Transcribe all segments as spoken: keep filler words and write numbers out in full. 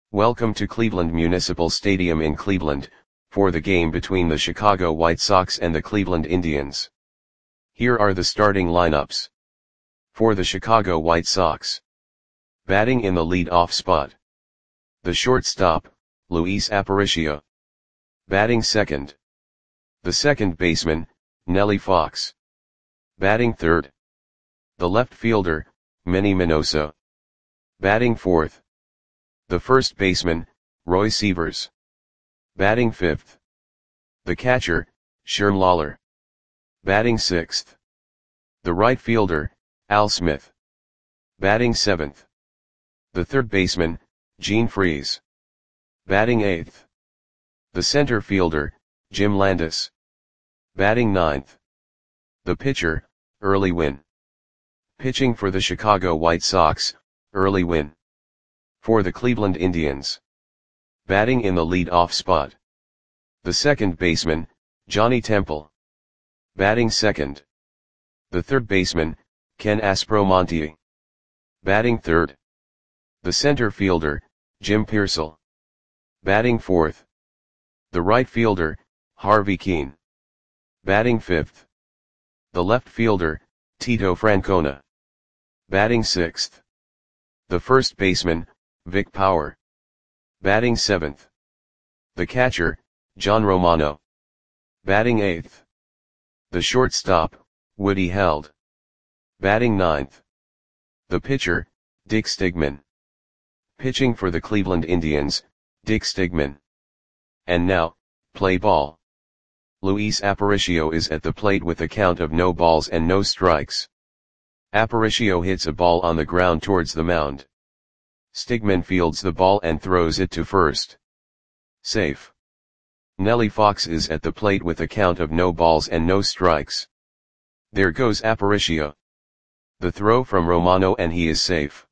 Welcome to Cleveland Municipal Stadium in Cleveland, for the game between the Chicago White Sox and the Cleveland Indians. Here are the starting lineups. For the Chicago White Sox. Batting in the lead-off spot. The shortstop, Luis Aparicio. Batting second. The second baseman, Nellie Fox. Batting third. The left fielder, Manny Minoso. Batting fourth. The first baseman, Roy Sievers. Batting fifth. The catcher, Sherm Lawler. Batting sixth. The right fielder, Al Smith. Batting seventh. The third baseman, Gene Freese. Batting eighth. The center fielder, Jim Landis. Batting ninth. The pitcher, Early Wynn. Pitching for the Chicago White Sox, Early Wynn. For the Cleveland Indians. Batting in the lead-off spot. The second baseman, Johnny Temple. Batting second. The third baseman, Ken Aspromonte. Batting third. The center fielder, Jim Piersall. Batting fourth. The right fielder, Harvey Kuenn. Batting fifth. The left fielder, Tito Francona. Batting sixth. The first baseman, Vic Power. Batting seventh. The catcher, John Romano. Batting eighth. The shortstop, Woody Held. Batting ninth. The pitcher, Dick Stigman. Pitching for the Cleveland Indians, Dick Stigman. And now, play ball. Luis Aparicio is at the plate with a count of no balls and no strikes. Aparicio hits a ball on the ground towards the mound. Stigman fields the ball and throws it to first. Safe. Nellie Fox is at the plate with a count of no balls and no strikes. There goes Aparicio. The throw from Romano and he is safe.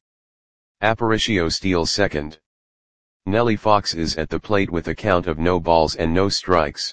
Aparicio steals second. Nellie Fox is at the plate with a count of no balls and no strikes.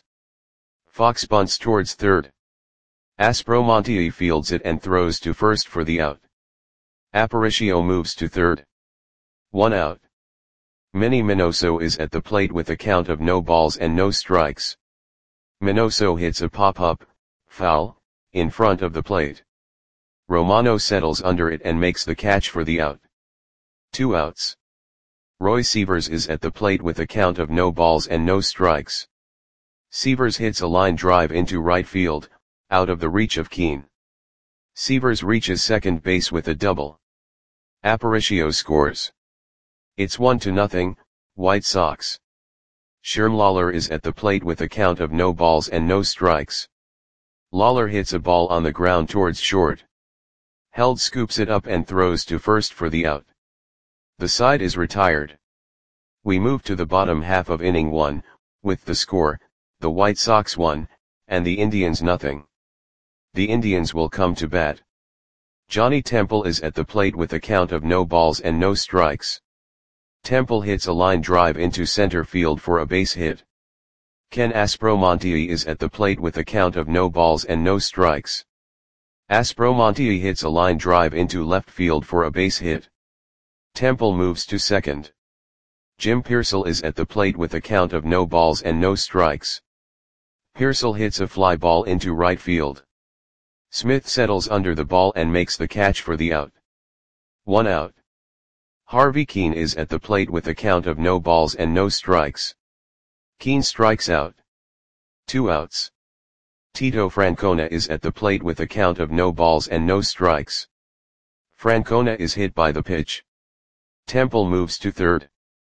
Fox bunts towards third. Aspromonte fields it and throws to first for the out. Aparicio moves to third. One out. Manny Minoso is at the plate with a count of no balls and no strikes. Minoso hits a pop-up, foul, in front of the plate. Romano settles under it and makes the catch for the out. Two outs. Roy Sievers is at the plate with a count of no balls and no strikes. Sievers hits a line drive into right field, out of the reach of Kuenn. Sievers reaches second base with a double. Aparicio scores. It's one to nothing, White Sox. Sherm Lawler is at the plate with a count of no balls and no strikes. Lawler hits a ball on the ground towards short. Held scoops it up and throws to first for the out. The side is retired. We move to the bottom half of inning one, with the score, the White Sox one, and the Indians nothing. The Indians will come to bat. Johnny Temple is at the plate with a count of no balls and no strikes. Temple hits a line drive into center field for a base hit. Ken Aspromonte is at the plate with a count of no balls and no strikes. Aspromonte hits a line drive into left field for a base hit. Temple moves to second. Jim Piersall is at the plate with a count of no balls and no strikes. Piersall hits a fly ball into right field. Smith settles under the ball and makes the catch for the out. One out. Harvey Kuenn is at the plate with a count of no balls and no strikes. Kuenn strikes out. Two outs. Tito Francona is at the plate with a count of no balls and no strikes. Francona is hit by the pitch. Temple moves to third.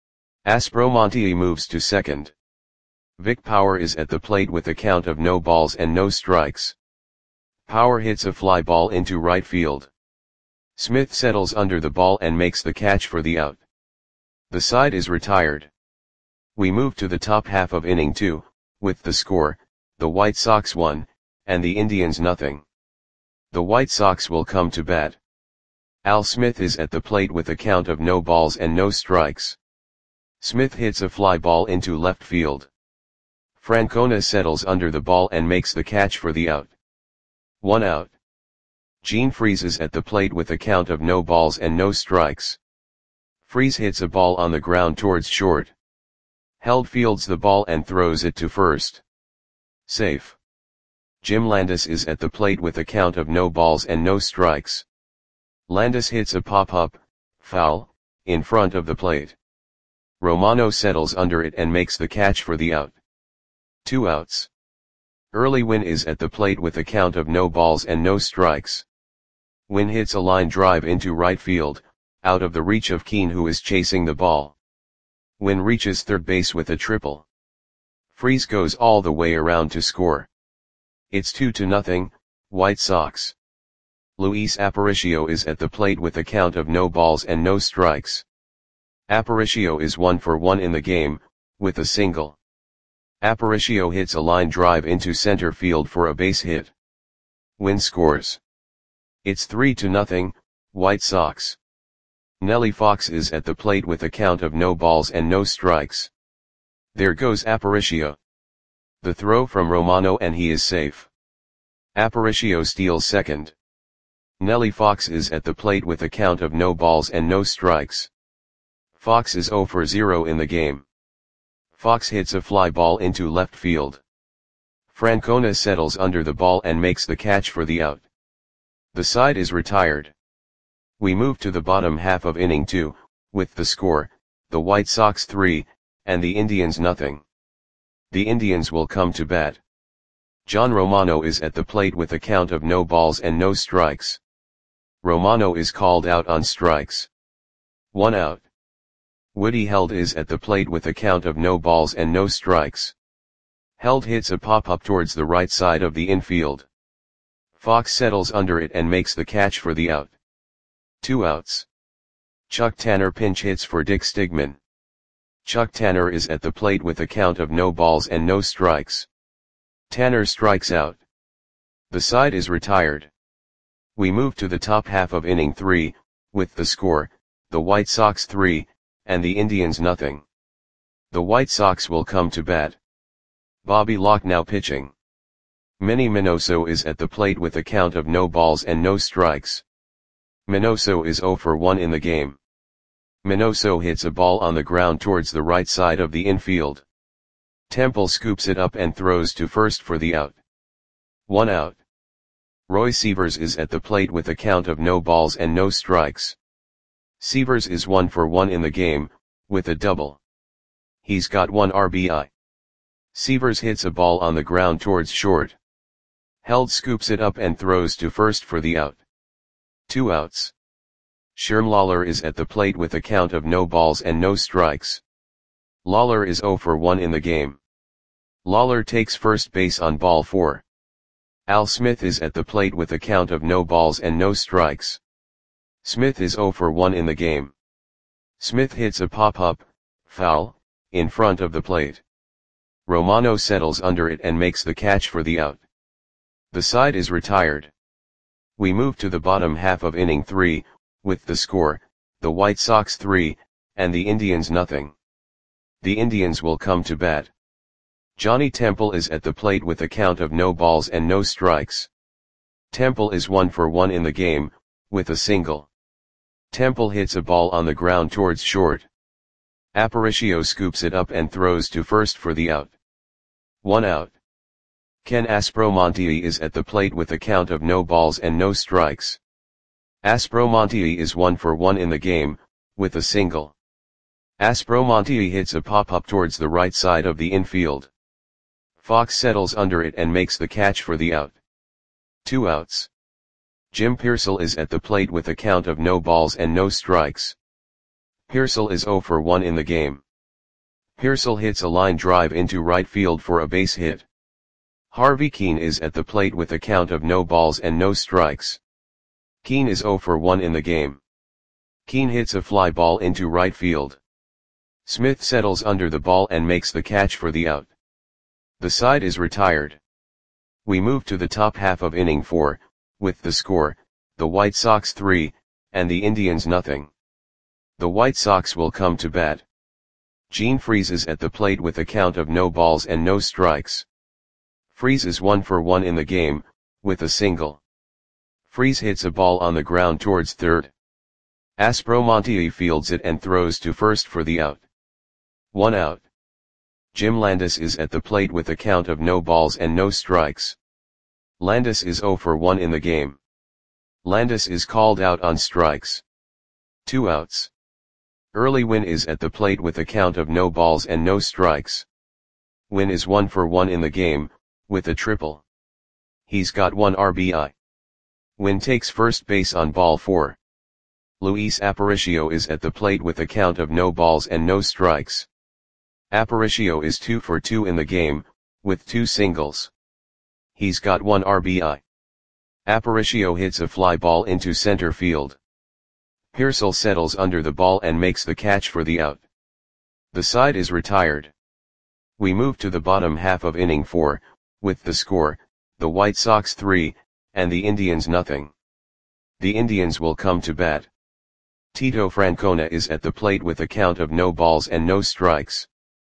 Aspromonte moves to second. Vic Power is at the plate with a count of no balls and no strikes. Power hits a fly ball into right field. Smith settles under the ball and makes the catch for the out. The side is retired. We move to the top half of inning two, with the score, the White Sox one, and the Indians nothing. The White Sox will come to bat. Al Smith is at the plate with a count of no balls and no strikes. Smith hits a fly ball into left field. Francona settles under the ball and makes the catch for the out. One out. Gene Freese is at the plate with a count of no balls and no strikes. Freese hits a ball on the ground towards short. Held fields the ball and throws it to first. Safe. Jim Landis is at the plate with a count of no balls and no strikes. Landis hits a pop-up, foul, in front of the plate. Romano settles under it and makes the catch for the out. Two outs. Early Wynn is at the plate with a count of no balls and no strikes. Wynn hits a line drive into right field, out of the reach of Keane, who is chasing the ball. Wynn reaches third base with a triple. Freese goes all the way around to score. It's two to nothing, White Sox. Luis Aparicio is at the plate with a count of no balls and no strikes. Aparicio is one for one in the game, with a single. Aparicio hits a line drive into center field for a base hit. Wynn scores. It's three to nothing, White Sox. Nellie Fox is at the plate with a count of no balls and no strikes. There goes Aparicio. The throw from Romano and he is safe. Aparicio steals second. Nellie Fox is at the plate with a count of no balls and no strikes. Fox is zero for zero in the game. Fox hits a fly ball into left field. Francona settles under the ball and makes the catch for the out. The side is retired. We move to the bottom half of inning two, with the score, the White Sox three, and the Indians nothing. The Indians will come to bat. John Romano is at the plate with a count of no balls and no strikes. Romano is called out on strikes. One out. Woody Held is at the plate with a count of no balls and no strikes. Held hits a pop-up towards the right side of the infield. Fox settles under it and makes the catch for the out. Two outs. Chuck Tanner pinch hits for Dick Stigman. Chuck Tanner is at the plate with a count of no balls and no strikes. Tanner strikes out. The side is retired. We move to the top half of inning three, with the score, the White Sox three, and the Indians nothing. The White Sox will come to bat. Bobby Locke now pitching. Manny Minoso is at the plate with a count of no balls and no strikes. Minoso is zero for one in the game. Minoso hits a ball on the ground towards the right side of the infield. Temple scoops it up and throws to first for the out. One out. Roy Sievers is at the plate with a count of no balls and no strikes. Sievers is one for one in the game, with a double. He's got one R B I. Sievers hits a ball on the ground towards short. Held scoops it up and throws to first for the out. Two outs. Sherm Lawler is at the plate with a count of no balls and no strikes. Lawler is zero for one in the game. Lawler takes first base on ball four. Al Smith is at the plate with a count of no balls and no strikes. Smith is zero for one in the game. Smith hits a pop-up, foul, in front of the plate. Romano settles under it and makes the catch for the out. The side is retired. We move to the bottom half of inning three, with the score, the White Sox three, and the Indians nothing. The Indians will come to bat. Johnny Temple is at the plate with a count of no balls and no strikes. Temple is one for one in the game, with a single. Temple hits a ball on the ground towards short. Aparicio scoops it up and throws to first for the out. One out. Ken Aspromonte is at the plate with a count of no balls and no strikes. Aspromonte is one for one in the game, with a single. Aspromonte hits a pop-up towards the right side of the infield. Fox settles under it and makes the catch for the out. Two outs. Jim Pearsall is at the plate with a count of no balls and no strikes. Pearsall is zero for one in the game. Pearsall hits a line drive into right field for a base hit. Harvey Keane is at the plate with a count of no balls and no strikes. Keane is zero for one in the game. Keane hits a fly ball into right field. Smith settles under the ball and makes the catch for the out. The side is retired. We move to the top half of inning four, with the score, the White Sox three, and the Indians nothing. The White Sox will come to bat. Gene Freese is at the plate with a count of no balls and no strikes. Freese is one for one in the game, with a single. Freese hits a ball on the ground towards third. Aspromonte fields it and throws to first for the out. One out. Jim Landis is at the plate with a count of no balls and no strikes. Landis is zero for one in the game. Landis is called out on strikes. Two outs. Early Win is at the plate with a count of no balls and no strikes. Win is one for one in the game, with a triple. He's got one R B I. Win takes first base on ball four. Luis Aparicio is at the plate with a count of no balls and no strikes. Aparicio is two for two in the game, with two singles. He's got one R B I. Aparicio hits a fly ball into center field. Pearsall settles under the ball and makes the catch for the out. The side is retired. We move to the bottom half of inning four, with the score, the White Sox three, and the Indians nothing. The Indians will come to bat. Tito Francona is at the plate with a count of no balls and no strikes.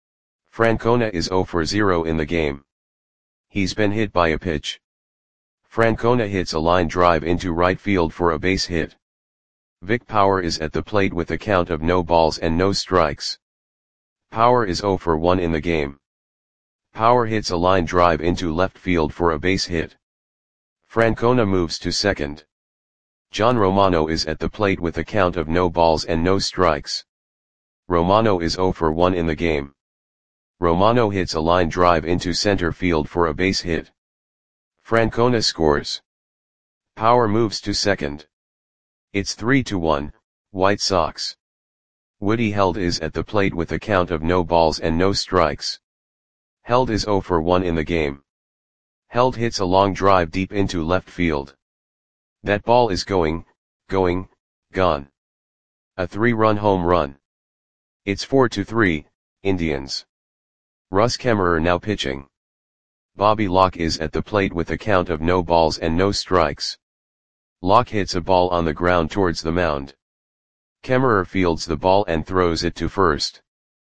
Francona is zero for zero in the game. He's been hit by a pitch. Francona hits a line drive into right field for a base hit. Vic Power is at the plate with a count of no balls and no strikes. Power is zero for one in the game. Power hits a line drive into left field for a base hit. Francona moves to second. John Romano is at the plate with a count of no balls and no strikes. Romano is zero for one in the game. Romano hits a line drive into center field for a base hit. Francona scores. Power moves to second. It's three to one, White Sox. Woody Held is at the plate with a count of no balls and no strikes. Held is zero for one in the game. Held hits a long drive deep into left field. That ball is going, going, gone. A three-run home run. It's four to three, Indians. Russ Kemmerer now pitching. Bobby Locke is at the plate with a count of no balls and no strikes. Locke hits a ball on the ground towards the mound. Kemmerer fields the ball and throws it to first.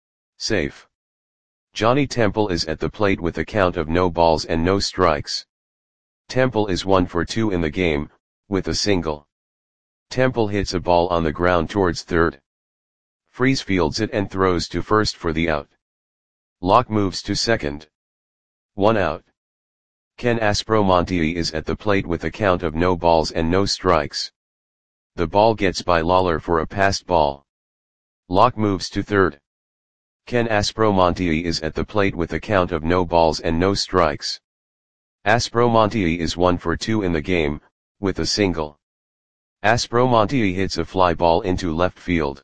Safe. Johnny Temple is at the plate with a count of no balls and no strikes. Temple is one for two in the game, with a single. Temple hits a ball on the ground towards third. Freese fields it and throws to first for the out. Locke moves to second. One out. Ken Aspromonte is at the plate with a count of no balls and no strikes. The ball gets by Lawler for a passed ball. Locke moves to third. Ken Aspromonte is at the plate with a count of no balls and no strikes. Aspromonte is one for two in the game, with a single. Aspromonte hits a fly ball into left field.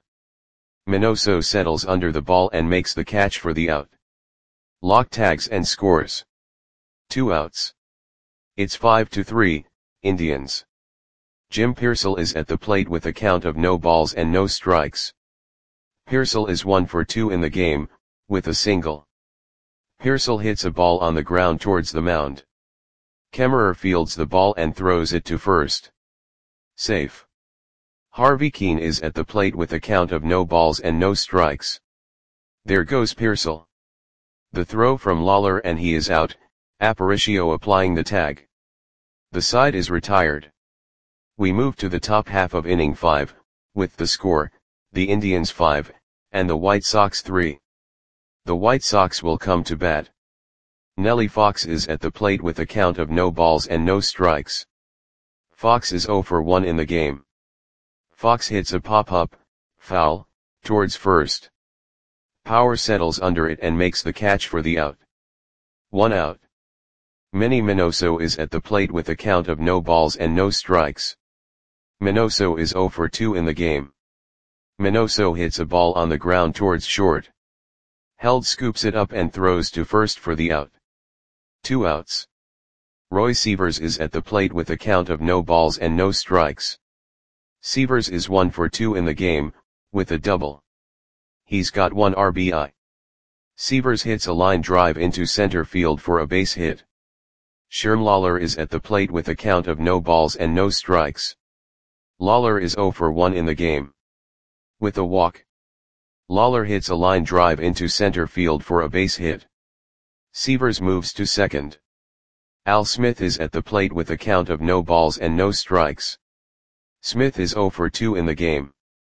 Minoso settles under the ball and makes the catch for the out. Locke tags and scores. Two outs. It's five to three, Indians. Jim Pearsall is at the plate with a count of no balls and no strikes. Pearsall is one for two in the game, with a single. Pearsall hits a ball on the ground towards the mound. Kemmerer fields the ball and throws it to first. Safe. Harvey Keene is at the plate with a count of no balls and no strikes. There goes Pearsall. The throw from Lawler and he is out, Aparicio applying the tag. The side is retired. We move to the top half of inning five, with the score, the Indians five, and the White Sox three. The White Sox will come to bat. Nellie Fox is at the plate with a count of no balls and no strikes. Fox is zero for one in the game. Fox hits a pop-up, foul, towards first. Power settles under it and makes the catch for the out. One out. Manny Minoso is at the plate with a count of no balls and no strikes. Minoso is zero for two in the game. Minoso hits a ball on the ground towards short. Held scoops it up and throws to first for the out. Two outs. Roy Sievers is at the plate with a count of no balls and no strikes. Sievers is one for two in the game, with a double. He's got one R B I. Sievers hits a line drive into center field for a base hit. Sherm Lawler is at the plate with a count of no balls and no strikes. Lawler is zero for one in the game. With a walk. Lawler hits a line drive into center field for a base hit. Sievers moves to second. Al Smith is at the plate with a count of no balls and no strikes. Smith is zero for two in the game.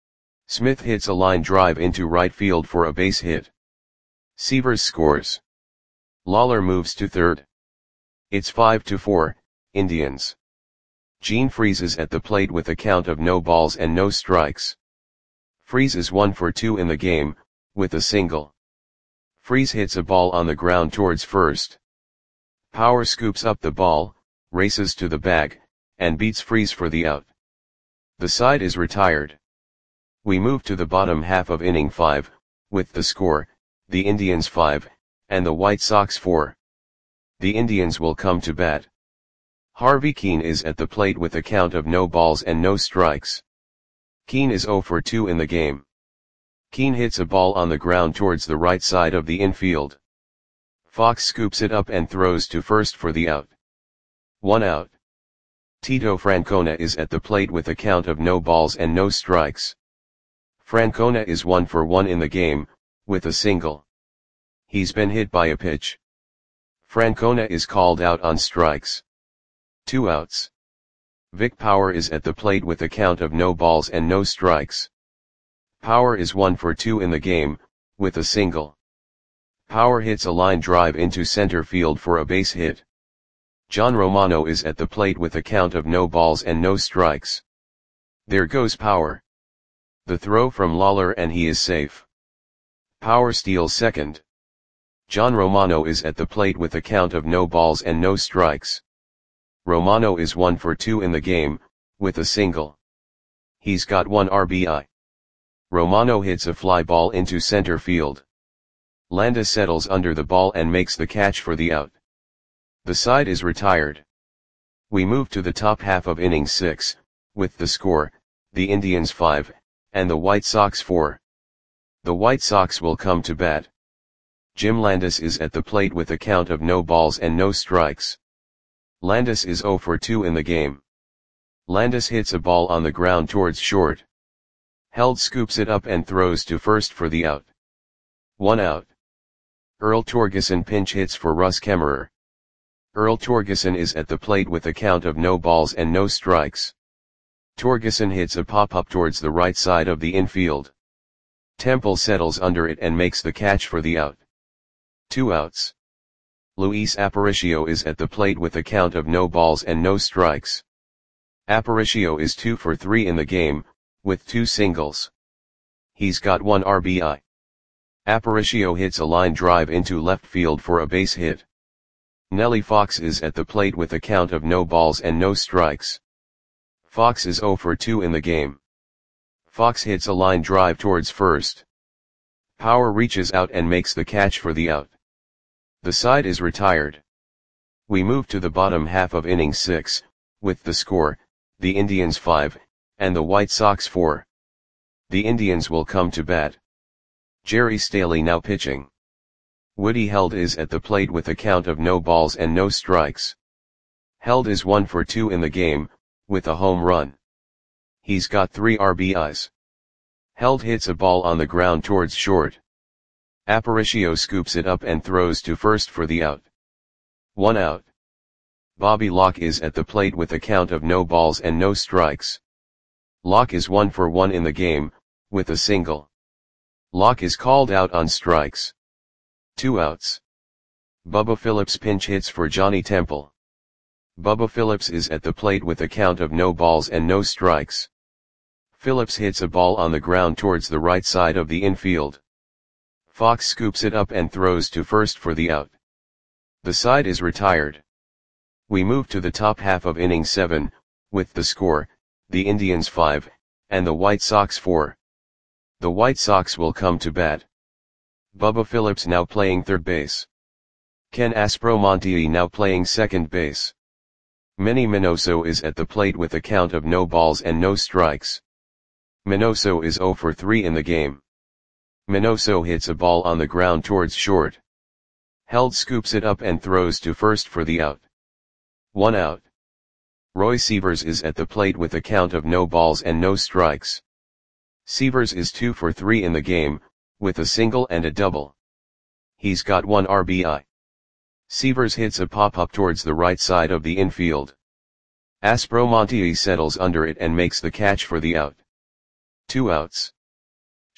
Smith hits a line drive into right field for a base hit. Sievers scores. Lawler moves to third. It's five to four, Indians. Gene freezes at the plate with a count of no balls and no strikes. Freeze is one for two in the game, with a single. Freeze hits a ball on the ground towards first. Power scoops up the ball, races to the bag, and beats Freeze for the out. The side is retired. We move to the bottom half of inning five, with the score, the Indians five, and the White Sox four. The Indians will come to bat. Harvey Kuenn is at the plate with a count of no balls and no strikes. Kuenn is zero for two in the game. Kuenn hits a ball on the ground towards the right side of the infield. Fox scoops it up and throws to first for the out. One out. Tito Francona is at the plate with a count of no balls and no strikes. Francona is one for one in the game, with a single. He's been hit by a pitch. Francona is called out on strikes. Two outs. Vic Power is at the plate with a count of no balls and no strikes. Power is one for two in the game, with a single. Power hits a line drive into center field for a base hit. John Romano is at the plate with a count of no balls and no strikes. There goes Power. The throw from Lawler and he is safe. Power steals second. John Romano is at the plate with a count of no balls and no strikes. Romano is one for two in the game, with a single. He's got one R B I. Romano hits a fly ball into center field. Landis settles under the ball and makes the catch for the out. The side is retired. We move to the top half of inning six, with the score, the Indians five, and the White Sox four. The White Sox will come to bat. Jim Landis is at the plate with a count of no balls and no strikes. Landis is zero for two in the game. Landis hits a ball on the ground towards short. Held scoops it up and throws to first for the out. One out. Earl Torgeson pinch hits for Russ Kemmerer. Earl Torgeson is at the plate with a count of no balls and no strikes. Torgeson hits a pop-up towards the right side of the infield. Temple settles under it and makes the catch for the out. Two outs. Luis Aparicio is at the plate with a count of no balls and no strikes. Aparicio is two for three in the game, with two singles. He's got one R B I. Aparicio hits a line drive into left field for a base hit. Nellie Fox is at the plate with a count of no balls and no strikes. Fox is zero for two in the game. Fox hits a line drive towards first. Power reaches out and makes the catch for the out. The side is retired. We move to the bottom half of inning six, with the score, the Indians five, and the White Sox four. The Indians will come to bat. Jerry Staley now pitching. Woody Held is at the plate with a count of no balls and no strikes. Held is one for two in the game, with a home run. He's got three R B Is. Held hits a ball on the ground towards short. Aparicio scoops it up and throws to first for the out. One out. Bobby Locke is at the plate with a count of no balls and no strikes. Locke is one for one in the game, with a single. Locke is called out on strikes. Two outs. Bubba Phillips pinch hits for Johnny Temple. Bubba Phillips is at the plate with a count of no balls and no strikes. Phillips hits a ball on the ground towards the right side of the infield. Fox scoops it up and throws to first for the out. The side is retired. We move to the top half of inning seven, with the score, the Indians five, and the White Sox four. The White Sox will come to bat. Bubba Phillips now playing third base. Ken Aspromonte now playing second base. Manny Minoso is at the plate with a count of no balls and no strikes. Minoso is zero for three in the game. Minoso hits a ball on the ground towards short. Held scoops it up and throws to first for the out. One out. Roy Sievers is at the plate with a count of no balls and no strikes. Sievers is two for three in the game, with a single and a double. He's got one R B I. Sievers hits a pop-up towards the right side of the infield. Aspromonte settles under it and makes the catch for the out. Two outs.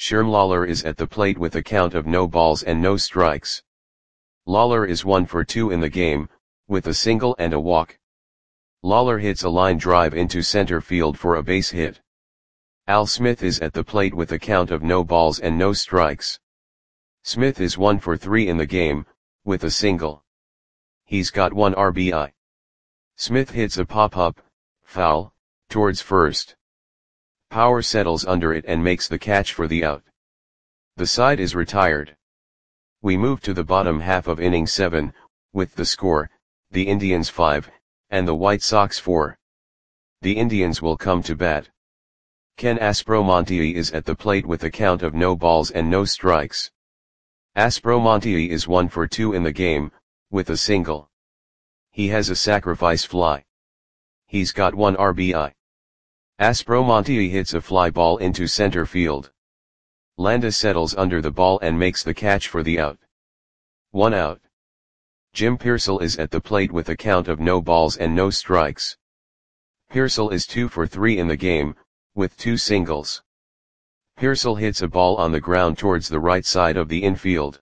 Sherm Lawler is at the plate with a count of no balls and no strikes. Lawler is one for two in the game, with a single and a walk. Lawler hits a line drive into center field for a base hit. Al Smith is at the plate with a count of no balls and no strikes. Smith is one for three in the game, with a single. He's got one R B I. Smith hits a pop-up, foul, towards first. Power settles under it and makes the catch for the out. The side is retired. We move to the bottom half of inning seven, with the score, the Indians five, and the White Sox four. The Indians will come to bat. Ken Aspromonte is at the plate with a count of no balls and no strikes. Aspromonte is one for two in the game, with a single. He has a sacrifice fly. He's got one R B I. Aspromonte hits a fly ball into center field. Landis settles under the ball and makes the catch for the out. One out. Jim Piersall is at the plate with a count of no balls and no strikes. Piersall is two for three in the game, with two singles. Piersall hits a ball on the ground towards the right side of the infield.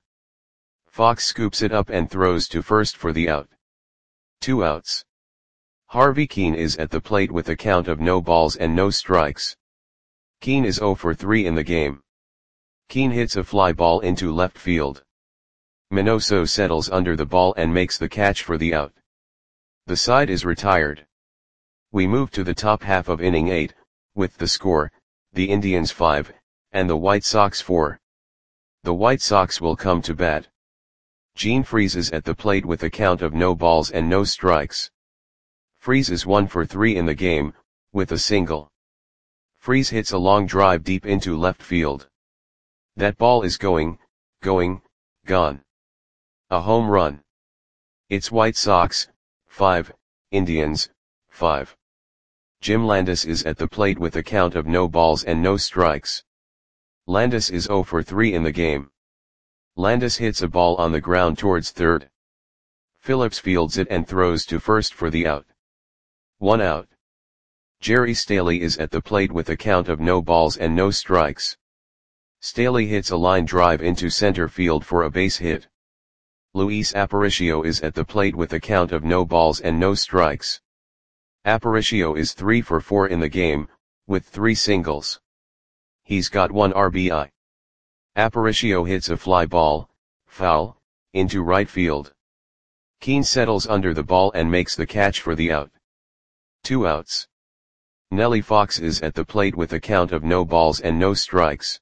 Fox scoops it up and throws to first for the out. Two outs. Harvey Kuenn is at the plate with a count of no balls and no strikes. Kuenn is zero for three in the game. Kuenn hits a fly ball into left field. Minoso settles under the ball and makes the catch for the out. The side is retired. We move to the top half of inning eight, with the score, the Indians five, and the White Sox four. The White Sox will come to bat. Gene Freese is at the plate with a count of no balls and no strikes. Freese is one for three in the game, with a single. Freese hits a long drive deep into left field. That ball is going, going, gone. A home run. It's White Sox, five, Indians, five. Jim Landis is at the plate with a count of no balls and no strikes. Landis is zero for three in the game. Landis hits a ball on the ground towards third. Phillips fields it and throws to first for the out. One out. Jerry Staley is at the plate with a count of no balls and no strikes. Staley hits a line drive into center field for a base hit. Luis Aparicio is at the plate with a count of no balls and no strikes. Aparicio is three for four in the game, with three singles. He's got one R B I. Aparicio hits a fly ball, foul, into right field. Kuenn settles under the ball and makes the catch for the out. Two outs. Nellie Fox is at the plate with a count of no balls and no strikes.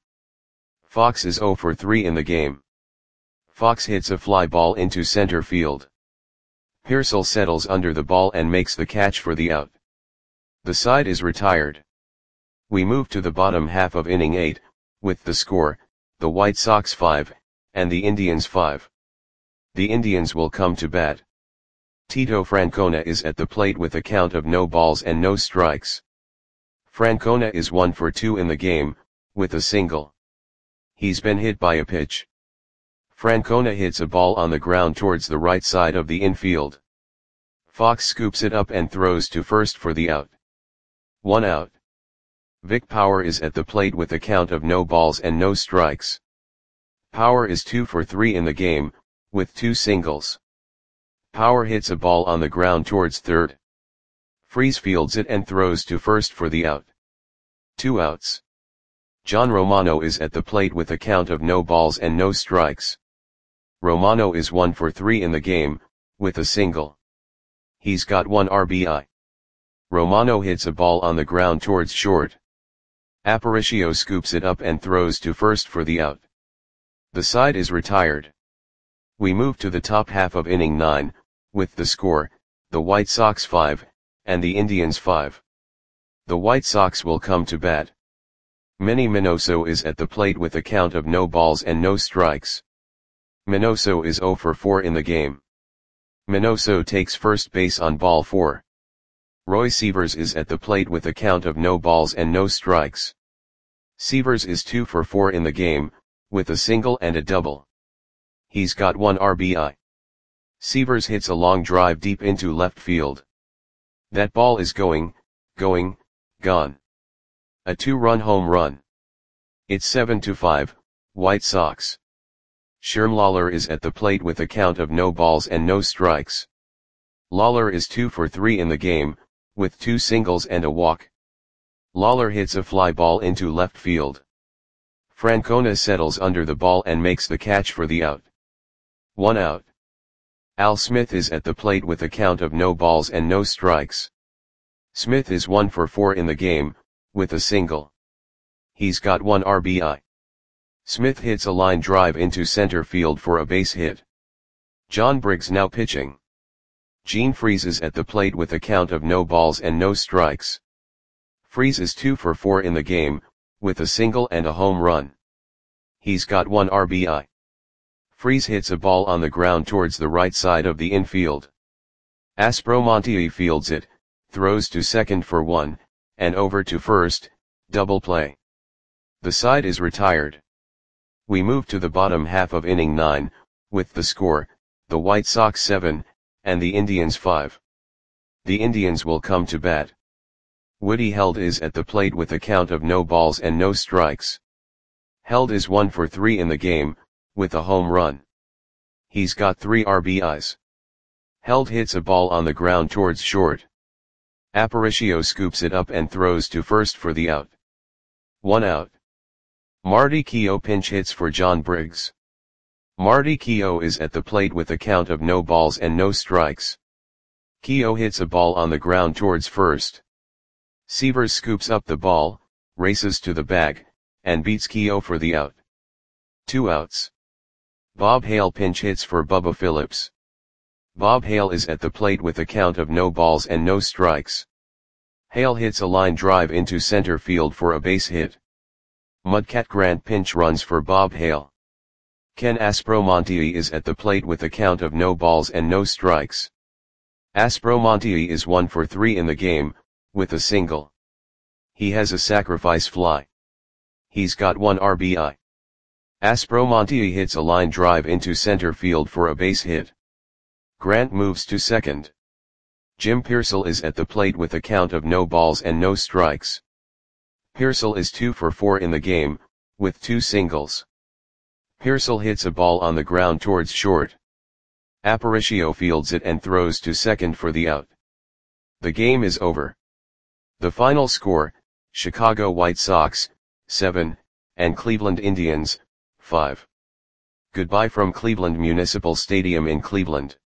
Fox is zero for three in the game. Fox hits a fly ball into center field. Piersall settles under the ball and makes the catch for the out. The side is retired. We move to the bottom half of inning eight, with the score, the White Sox five, and the Indians five. The Indians will come to bat. Tito Francona is at the plate with a count of no balls and no strikes. Francona is one for two in the game, with a single. He's been hit by a pitch. Francona hits a ball on the ground towards the right side of the infield. Fox scoops it up and throws to first for the out. One out. Vic Power is at the plate with a count of no balls and no strikes. Power is two for three in the game, with two singles. Power hits a ball on the ground towards third. Freese fields it and throws to first for the out. Two outs. John Romano is at the plate with a count of no balls and no strikes. Romano is one for three in the game, with a single. He's got one R B I. Romano hits a ball on the ground towards short. Aparicio scoops it up and throws to first for the out. The side is retired. We move to the top half of inning nine, with the score, the White Sox five, and the Indians five. The White Sox will come to bat. Manny Minoso is at the plate with a count of no balls and no strikes. Minoso is zero for four in the game. Minoso takes first base on ball four. Roy Sievers is at the plate with a count of no balls and no strikes. Sievers is two for four in the game, with a single and a double. He's got one R B I. Sievers hits a long drive deep into left field. That ball is going, going, gone. A two-run home run. It's seven to five, White Sox. Sherm Lawler is at the plate with a count of no balls and no strikes. Lawler is two for three in the game, with two singles and a walk. Lawler hits a fly ball into left field. Francona settles under the ball and makes the catch for the out. One out. Al Smith is at the plate with a count of no balls and no strikes. Smith is one for four in the game, with a single. He's got one R B I. Smith hits a line drive into center field for a base hit. John Briggs now pitching. Gene Freese is at the plate with a count of no balls and no strikes. Freese is two for four in the game, with a single and a home run. He's got one R B I. Freese hits a ball on the ground towards the right side of the infield. Aspromonte fields it, throws to second for one, and over to first, double play. The side is retired. We move to the bottom half of inning nine, with the score, the White Sox seven, and the Indians five. The Indians will come to bat. Woody Held is at the plate with a count of no balls and no strikes. Held is one for three in the game, with a home run. He's got three R B Is. Held hits a ball on the ground towards short. Aparicio scoops it up and throws to first for the out. One out. Marty Keough pinch hits for John Briggs. Marty Keough is at the plate with a count of no balls and no strikes. Keough hits a ball on the ground towards first. Severs scoops up the ball, races to the bag, and beats Keough for the out. Two outs. Bob Hale pinch hits for Bubba Phillips. Bob Hale is at the plate with a count of no balls and no strikes. Hale hits a line drive into center field for a base hit. Mudcat Grant pinch runs for Bob Hale. Ken Aspromonte is at the plate with a count of no balls and no strikes. Aspromonte is one for three in the game, with a single. He has a sacrifice fly. He's got one R B I. Aspromonte hits a line drive into center field for a base hit. Grant moves to second. Jim Piersall is at the plate with a count of no balls and no strikes. Piersall is two for four in the game, with two singles. Piersall hits a ball on the ground towards short. Aparicio fields it and throws to second for the out. The game is over. The final score, Chicago White Sox, seven, and Cleveland Indians, five. Goodbye from Cleveland Municipal Stadium in Cleveland.